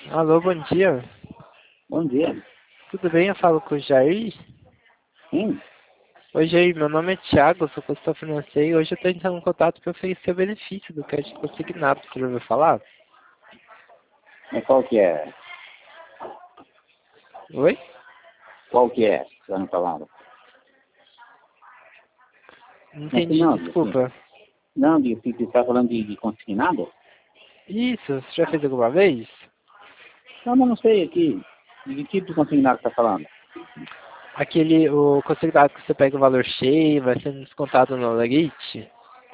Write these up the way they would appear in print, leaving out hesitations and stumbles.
Alô, bom dia. Bom dia. Tudo bem? Eu falo com o Jair. Sim, Oi, Jair, meu nome é Thiago, eu sou consultor financeiro e hoje eu estou entrando em contato para oferecer o benefício do crédito consignado. Você já ouviu falar? mas qual que é? Oi? Qual que é? Você não falando? Não Mas entendi, não, assim, desculpa. não, você está falando de consignado? Isso, você já fez alguma vez? Não, mas não sei aqui. De que tipo de consignado você está falando? O consignado que você pega o valor cheio, vai sendo descontado no limite.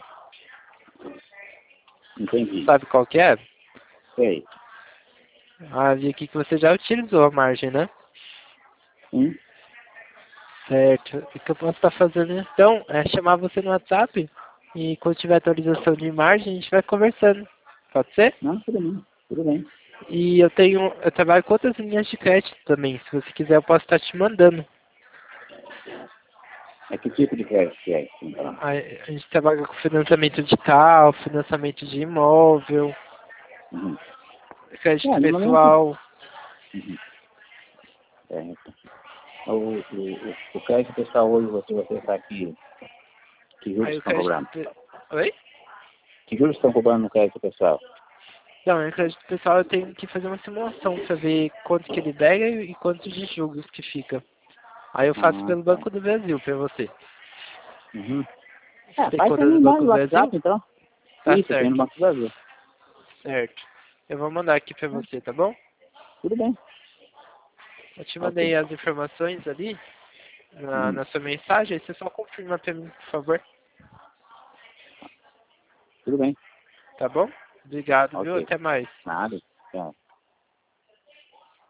Entendi. Sabe qual que é? Sei. Ah, vi aqui que você já utilizou a margem, né? Sim. Certo. O que eu posso estar fazendo então é chamar você no WhatsApp e quando tiver atualização de margem a gente vai conversando. Pode ser? Não, tudo bem. Tudo bem. E eu trabalho com outras linhas de crédito também. Se você quiser eu posso estar te mandando. É que tipo de crédito que é que você está falando? A gente trabalha com financiamento de carro, financiamento de imóvel, Uhum. crédito Normalmente. pessoal. Uhum. Certo. O crédito pessoal hoje você está aqui. Que juros Aí o estão crédito. cobrando? Oi? Que juros estão cobrando no crédito pessoal? Não, o crédito pessoal eu tenho que fazer uma simulação para ver quanto que ele pega e quanto de juros que fica. Aí eu faço Ah, pelo tá. Banco do Brasil para você. Uhum. Você tem Faz para conta mim do mais Banco no do Brasil? WhatsApp, então. Tá Isso, eu tenho no certo, Banco do Brasil. certo. Eu vou mandar aqui pra você, tá bom? Tudo bem. Eu te Ok. mandei as informações ali Uhum. na sua mensagem, você só confirma pra mim, por favor, Tudo bem. tá bom? Obrigado, viu? Ok. Até mais. Nada. Tchau.